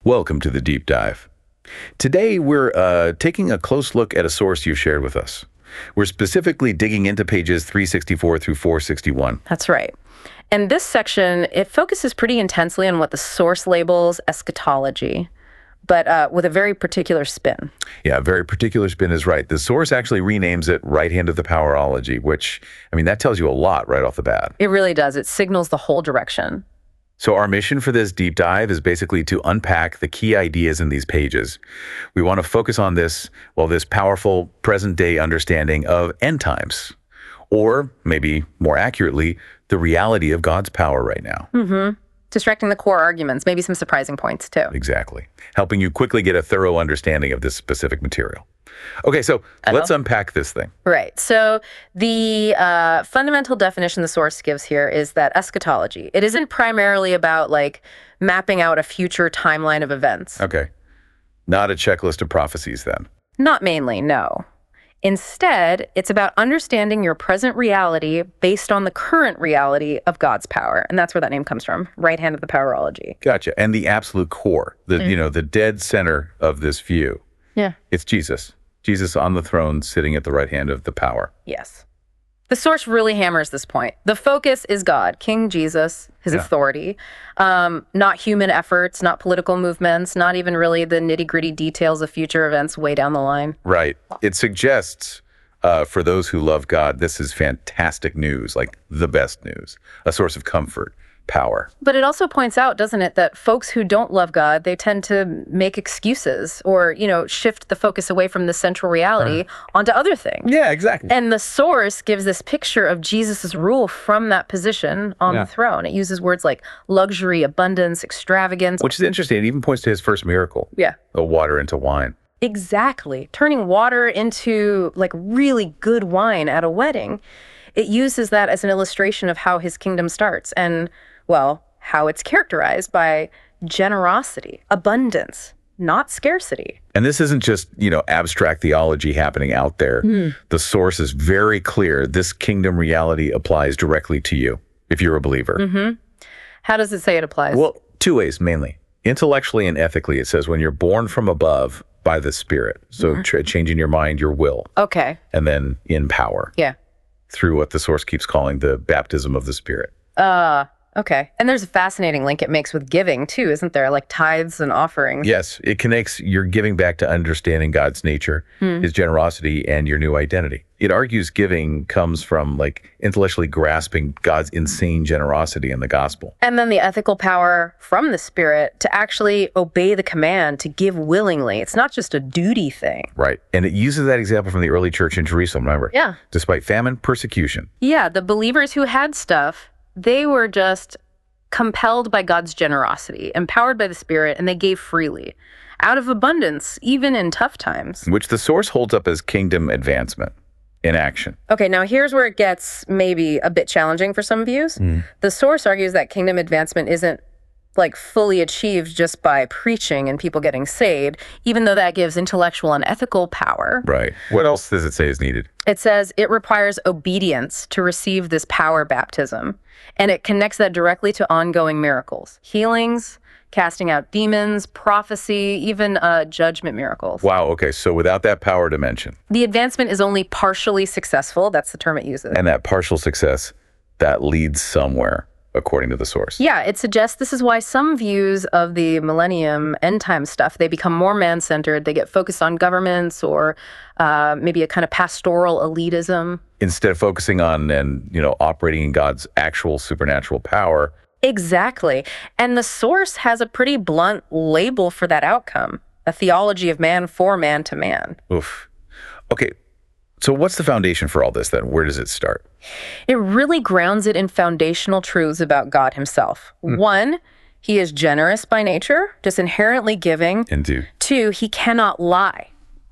Welcome to the Deep Dive. Today, we're taking a close look at a source you shared with us. We're specifically digging into pages 364 through 461. That's right. And this section, it focuses pretty intensely on what the source labels eschatology, but with a very particular spin. Yeah, a very particular spin is right. The source actually renames it right hand of the powerology, which, that tells you a lot right off the bat. It really does. It signals the whole direction. So our mission for this deep dive is basically to unpack the key ideas in these pages. We want to focus on this powerful present-day understanding of end times, or maybe more accurately, the reality of God's power right now. Distracting the core arguments, maybe some surprising points too. Exactly. Helping you quickly get a thorough understanding of this specific material. Okay, so let's unpack this thing. Right. So the fundamental definition the source gives here is that eschatology, it isn't primarily about mapping out a future timeline of events. Okay. Not a checklist of prophecies then. Not mainly, no. Instead, it's about understanding your present reality based on the current reality of God's power. And that's where that name comes from, right hand of the powerology. Gotcha. And the absolute core, the dead center of this view. Yeah. It's Jesus. Jesus on the throne, sitting at the right hand of the power. Yes. The source really hammers this point. The focus is God, King Jesus, his authority, not human efforts, not political movements, not even really the nitty-gritty details of future events way down the line. Right. It suggests, for those who love God, this is fantastic news, like the best news, a source of comfort, power. But it also points out, doesn't it, that folks who don't love God, they tend to make excuses or, shift the focus away from the central reality onto other things. Yeah, exactly. And the source gives this picture of Jesus's rule from that position on the throne. It uses words like luxury, abundance, extravagance. Which is interesting. It even points to his first miracle. Yeah. The water into wine. Exactly. Turning water into really good wine at a wedding. It uses that as an illustration of how his kingdom starts and, how it's characterized by generosity, abundance, not scarcity. And this isn't just, abstract theology happening out there. The source is very clear. This kingdom reality applies directly to you if you're a believer. How does it say it applies? Well, two ways mainly. Intellectually and ethically, it says when you're born from above by the Spirit. So changing your mind, your will. Okay. And then in power. Yeah. Through what the source keeps calling the baptism of the Spirit. Okay. And there's a fascinating link it makes with giving too, isn't there? Like tithes and offerings. Yes. It connects your giving back to understanding God's nature, his generosity, and your new identity. It argues giving comes from intellectually grasping God's insane generosity in the gospel. And then the ethical power from the Spirit to actually obey the command to give willingly. It's not just a duty thing. Right. And it uses that example from the early church in Jerusalem, remember? Yeah. Despite famine, persecution. Yeah. The believers who had stuff, they were just compelled by God's generosity, empowered by the Spirit, and they gave freely, out of abundance, even in tough times. Which the source holds up as kingdom advancement in action. Okay, now here's where it gets maybe a bit challenging for some views. The source argues that kingdom advancement isn't fully achieved just by preaching and people getting saved, even though that gives intellectual and ethical power. Right. What else does it say is needed? It says it requires obedience to receive this power baptism, and it connects that directly to ongoing miracles, healings, casting out demons, prophecy, even judgment miracles. Wow, okay, so without that power dimension. The advancement is only partially successful. That's the term it uses. And that partial success, that leads somewhere, according to the source. Yeah, it suggests this is why some views of the millennium end time stuff, they become more man-centered. They get focused on governments or maybe a kind of pastoral elitism. Instead of focusing on and operating in God's actual supernatural power. Exactly. And the source has a pretty blunt label for that outcome, a theology of man for man to man. Oof. Okay, so what's the foundation for all this then? Where does it start? It really grounds it in foundational truths about God himself. One, he is generous by nature, just inherently giving. Indeed. Two, he cannot lie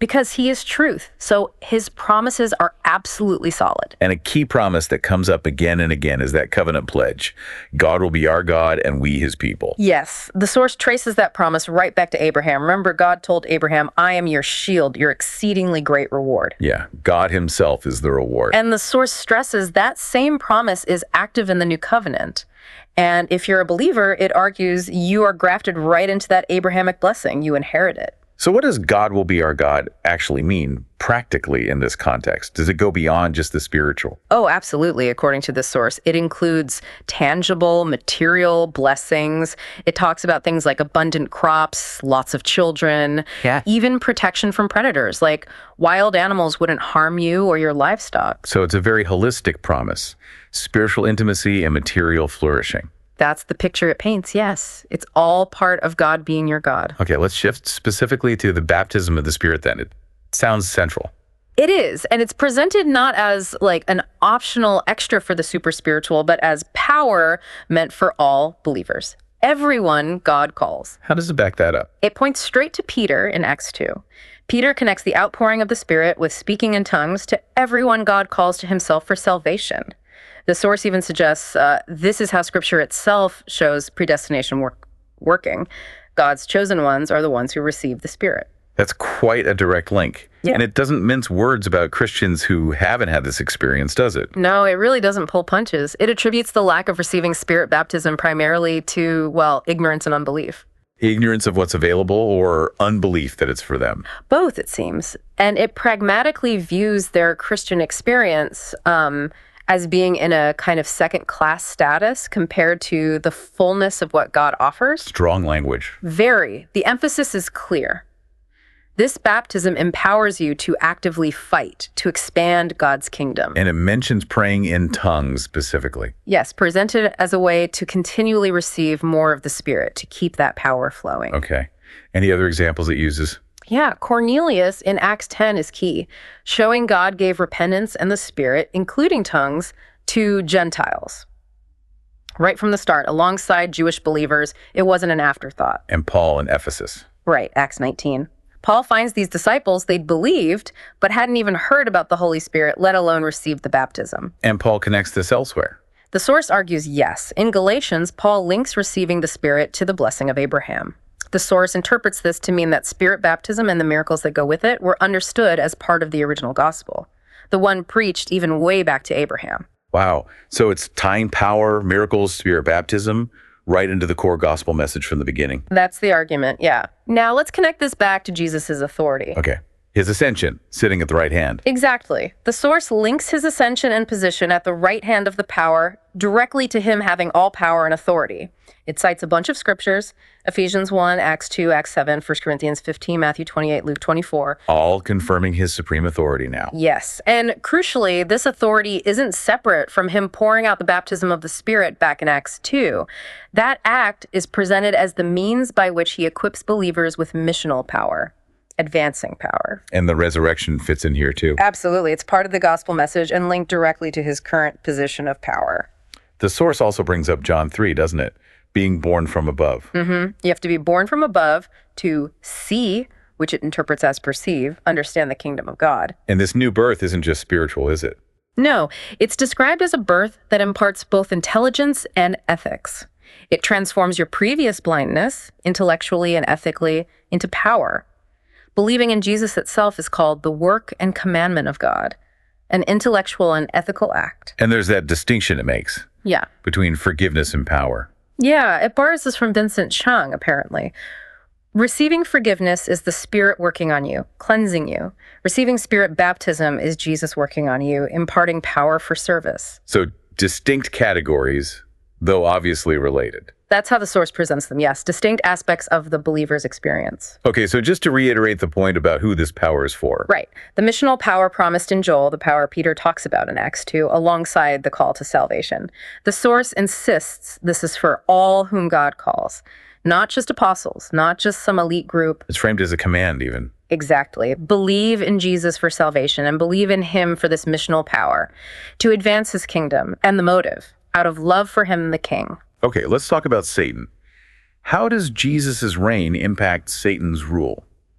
Because he is truth, so his promises are absolutely solid. And a key promise that comes up again and again is that covenant pledge. God will be our God and we his people. Yes, the source traces that promise right back to Abraham. Remember, God told Abraham, I am your shield, your exceedingly great reward. Yeah, God himself is the reward. And the source stresses that same promise is active in the new covenant. And if you're a believer, it argues you are grafted right into that Abrahamic blessing. You inherit it. So what does God will be our God actually mean practically in this context? Does it go beyond just the spiritual? Oh, absolutely. According to this source, it includes tangible, material blessings. It talks about things like abundant crops, lots of children, even protection from predators, like wild animals wouldn't harm you or your livestock. So it's a very holistic promise, spiritual intimacy and material flourishing. That's the picture it paints, yes. It's all part of God being your God. Okay, let's shift specifically to the baptism of the Spirit then. It sounds central. It is, and it's presented not as like an optional extra for the super spiritual, but as power meant for all believers. Everyone God calls. How does it back that up? It points straight to Peter in Acts 2. Peter connects the outpouring of the Spirit with speaking in tongues to everyone God calls to himself for salvation. The source even suggests this is how Scripture itself shows predestination working. God's chosen ones are the ones who receive the Spirit. That's quite a direct link. Yeah. And it doesn't mince words about Christians who haven't had this experience, does it? No, it really doesn't pull punches. It attributes the lack of receiving Spirit baptism primarily to, well, ignorance and unbelief. Ignorance of what's available or unbelief that it's for them? Both, it seems. And it pragmatically views their Christian experience as being in a kind of second-class status compared to the fullness of what God offers. Strong language. Very. The emphasis is clear. This baptism empowers you to actively fight, to expand God's kingdom. And it mentions praying in tongues specifically. Yes, presented as a way to continually receive more of the Spirit, to keep that power flowing. Okay. Any other examples it uses? Yeah, Cornelius in Acts 10 is key, showing God gave repentance and the Spirit, including tongues, to Gentiles. Right from the start, alongside Jewish believers, it wasn't an afterthought. And Paul in Ephesus. Right, Acts 19. Paul finds these disciples they'd believed, but hadn't even heard about the Holy Spirit, let alone received the baptism. And Paul connects this elsewhere. The source argues yes. In Galatians, Paul links receiving the Spirit to the blessing of Abraham. The source interprets this to mean that Spirit baptism and the miracles that go with it were understood as part of the original gospel, the one preached even way back to Abraham. Wow. So it's tying power, miracles, Spirit baptism right into the core gospel message from the beginning. That's the argument, yeah. Now let's connect this back to Jesus' authority. Okay. His ascension, sitting at the right hand. Exactly. The source links his ascension and position at the right hand of the power directly to him having all power and authority. It cites a bunch of scriptures, Ephesians 1, Acts 2, Acts 7, 1 Corinthians 15, Matthew 28, Luke 24. All confirming his supreme authority now. Yes, and crucially, this authority isn't separate from him pouring out the baptism of the Spirit back in Acts 2. That act is presented as the means by which he equips believers with missional power. Advancing power. And the resurrection fits in here too. Absolutely. It's part of the gospel message and linked directly to his current position of power. The source also brings up John 3, doesn't it? Being born from above. You have to be born from above to see, which it interprets as perceive, understand the kingdom of God. And this new birth isn't just spiritual, is it? No, it's described as a birth that imparts both intelligence and ethics. It transforms your previous blindness, intellectually and ethically, into power. Believing in Jesus itself is called the work and commandment of God, an intellectual and ethical act. And there's that distinction it makes. Yeah. Between forgiveness and power. Yeah, it borrows this from Vincent Chung, apparently. Receiving forgiveness is the Spirit working on you, cleansing you. Receiving Spirit baptism is Jesus working on you, imparting power for service. So distinct categories, though obviously related. That's how the source presents them, yes. Distinct aspects of the believer's experience. Okay, so just to reiterate the point about who this power is for. Right. The missional power promised in Joel, the power Peter talks about in Acts 2, alongside the call to salvation. The source insists this is for all whom God calls. Not just apostles, not just some elite group. It's framed as a command even. Exactly. Believe in Jesus for salvation and believe in him for this missional power to advance his kingdom, and the motive, out of love for him, the king. Okay, let's talk about Satan. How does Jesus' reign impact Satan's rule?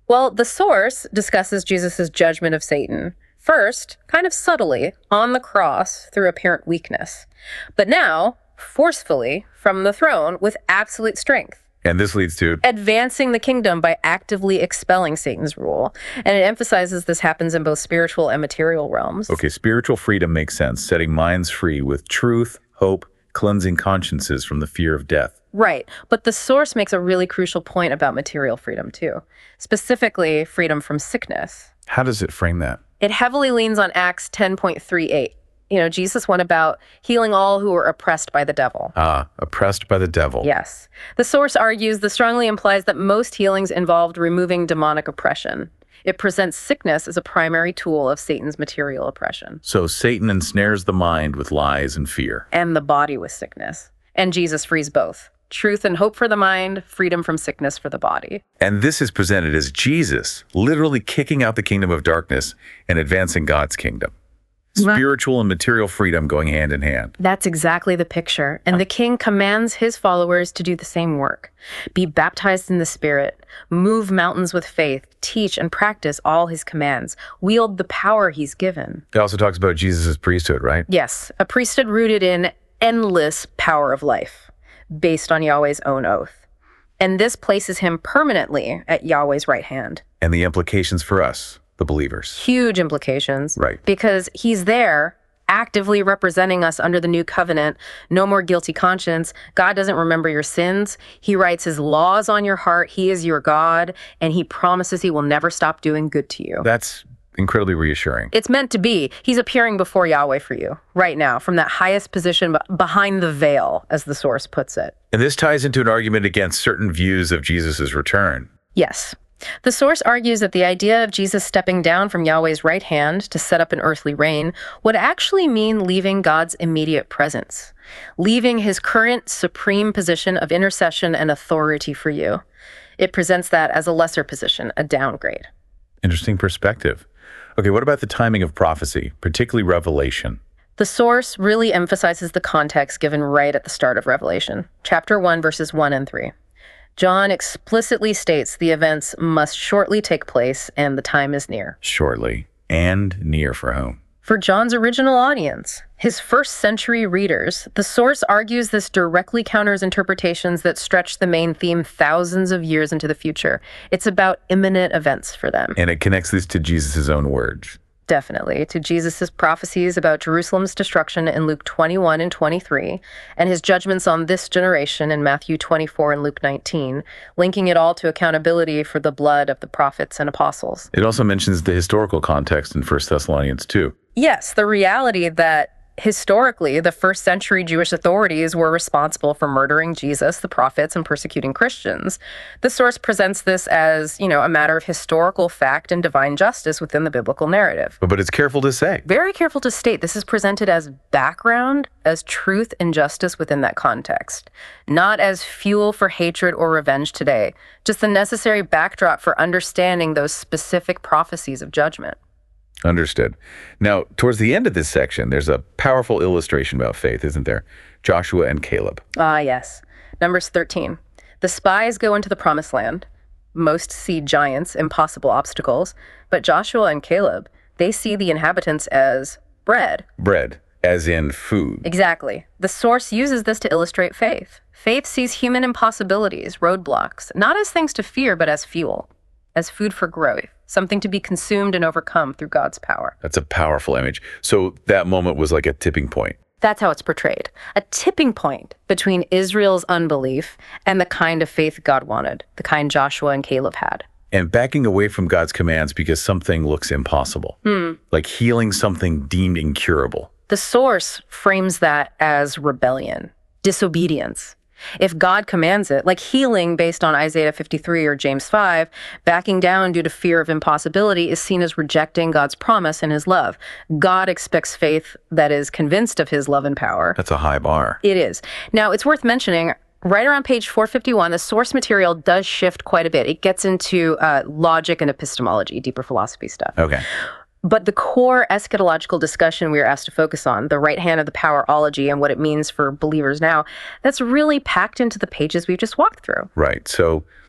Well, the source discusses Jesus' judgment of Satan. First, kind of subtly, on the cross through apparent weakness. But now, forcefully, from the throne with absolute strength. And this leads to Advancing the kingdom by actively expelling Satan's rule. And it emphasizes this happens in both spiritual and material realms. okay, spiritual freedom makes sense, setting minds free with truth, hope, cleansing consciences from the fear of death. Right. But the source makes a really crucial point about material freedom, too. Specifically, freedom from sickness. How does it frame that? It heavily leans on Acts 10:38. Jesus went about healing all who were oppressed by the devil. Oppressed by the devil. Yes. The source argues this strongly implies that most healings involved removing demonic oppression. It presents sickness as a primary tool of Satan's material oppression. So Satan ensnares the mind with lies and fear. And the body with sickness. And Jesus frees both. Truth and hope for the mind, freedom from sickness for the body. And this is presented as Jesus literally kicking out the kingdom of darkness and advancing God's kingdom. Spiritual and material freedom going hand in hand. That's exactly the picture. And the king commands his followers to do the same work. Be baptized in the Spirit, move mountains with faith, teach and practice all his commands, wield the power he's given. It also talks about Jesus' priesthood, right? Yes, a priesthood rooted in endless power of life, based on Yahweh's own oath. And this places him permanently at Yahweh's right hand. And the implications for us, the believers. Huge implications. Right. Because he's there actively representing us under the new covenant. No more guilty conscience. God doesn't remember your sins. He writes his laws on your heart. He is your God, and he promises he will never stop doing good to you. That's incredibly reassuring. It's meant to be. He's appearing before Yahweh for you right now from that highest position behind the veil, as the source puts it. And this ties into an argument against certain views of Jesus' return. Yes. The source argues that the idea of Jesus stepping down from Yahweh's right hand to set up an earthly reign would actually mean leaving God's immediate presence, leaving his current supreme position of intercession and authority for you. It presents that as a lesser position, a downgrade. Interesting perspective. Okay, what about the timing of prophecy, particularly Revelation? The source really emphasizes the context given right at the start of Revelation, chapter 1, verses 1 and 3. John explicitly states the events must shortly take place and the time is near. Shortly. And near for whom? For John's original audience, his first century readers, the source argues this directly counters interpretations that stretch the main theme thousands of years into the future. It's about imminent events for them. And it connects this to Jesus' own words. Definitely, to Jesus' prophecies about Jerusalem's destruction in Luke 21 and 23, and his judgments on this generation in Matthew 24 and Luke 19, linking it all to accountability for the blood of the prophets and apostles. It also mentions the historical context in 1 Thessalonians 2. Yes, the reality that historically, the first century Jewish authorities were responsible for murdering Jesus, the prophets, and persecuting Christians. The source presents this as, a matter of historical fact and divine justice within the biblical narrative. But it's careful to say. Very careful to state this is presented as background, as truth and justice within that context, not as fuel for hatred or revenge today, just the necessary backdrop for understanding those specific prophecies of judgment. Understood. Now, towards the end of this section, there's a powerful illustration about faith, isn't there? Joshua and Caleb. Ah, yes. Numbers 13. The spies go into the promised land. Most see giants, impossible obstacles. But Joshua and Caleb, they see the inhabitants as bread. Bread, as in food. Exactly. The source uses this to illustrate faith. Faith sees human impossibilities, roadblocks, not as things to fear, but as fuel, as food for growth. Something to be consumed and overcome through God's power. That's a powerful image. So that moment was like a tipping point. That's how it's portrayed. A tipping point between Israel's unbelief and the kind of faith God wanted, the kind Joshua and Caleb had. And backing away from God's commands because something looks impossible. Like healing something deemed incurable. The source frames that as rebellion, disobedience. If God commands it, like healing based on Isaiah 53 or James 5, backing down due to fear of impossibility is seen as rejecting God's promise and his love. God expects faith that is convinced of his love and power. That's a high bar. It is. Now, it's worth mentioning, right around page 451, the source material does shift quite a bit. It gets into logic and epistemology, deeper philosophy stuff. Okay. But the core eschatological discussion we were asked to focus on, the right hand of the powerology and what it means for believers now, that's really packed into the pages we've just walked through. Right. So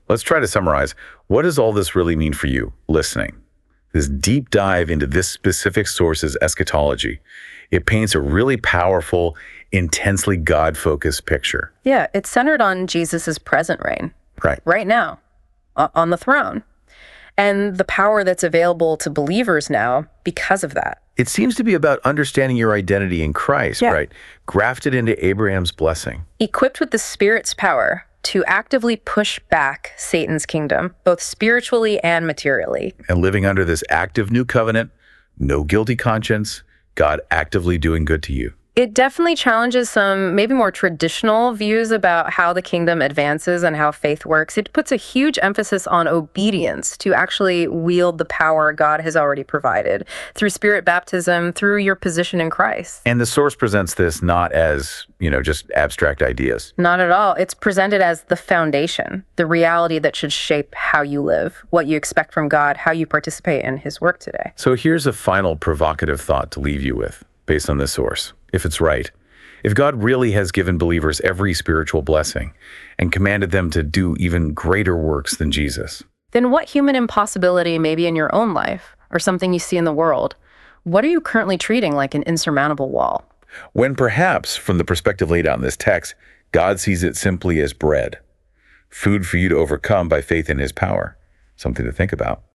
Let's try to summarize. What does all this really mean for you, listening? This deep dive into this specific source's eschatology. It paints a really powerful, intensely God-focused picture. Yeah, it's centered on Jesus's present reign, Right. right now, on the throne, and the power that's available to believers now because of that. It seems to be about understanding your identity in Christ, Yeah. right? Grafted into Abraham's blessing. Equipped with the Spirit's power to actively push back Satan's kingdom, both spiritually and materially. And living under this active new covenant, no guilty conscience, God actively doing good to you. It definitely challenges some maybe more traditional views about how the kingdom advances and how faith works. It puts a huge emphasis on obedience to actually wield the power God has already provided through Spirit baptism, through your position in Christ. And the source presents this not as, just abstract ideas. Not at all. It's presented as the foundation, the reality that should shape how you live, what you expect from God, how you participate in his work today. So here's a final provocative thought to leave you with, based on this source. If it's right, if God really has given believers every spiritual blessing and commanded them to do even greater works than Jesus, then what human impossibility may be in your own life or something you see in the world? What are you currently treating like an insurmountable wall? when perhaps, from the perspective laid out in this text, God sees it simply as bread, food for you to overcome by faith in his power? Something to think about.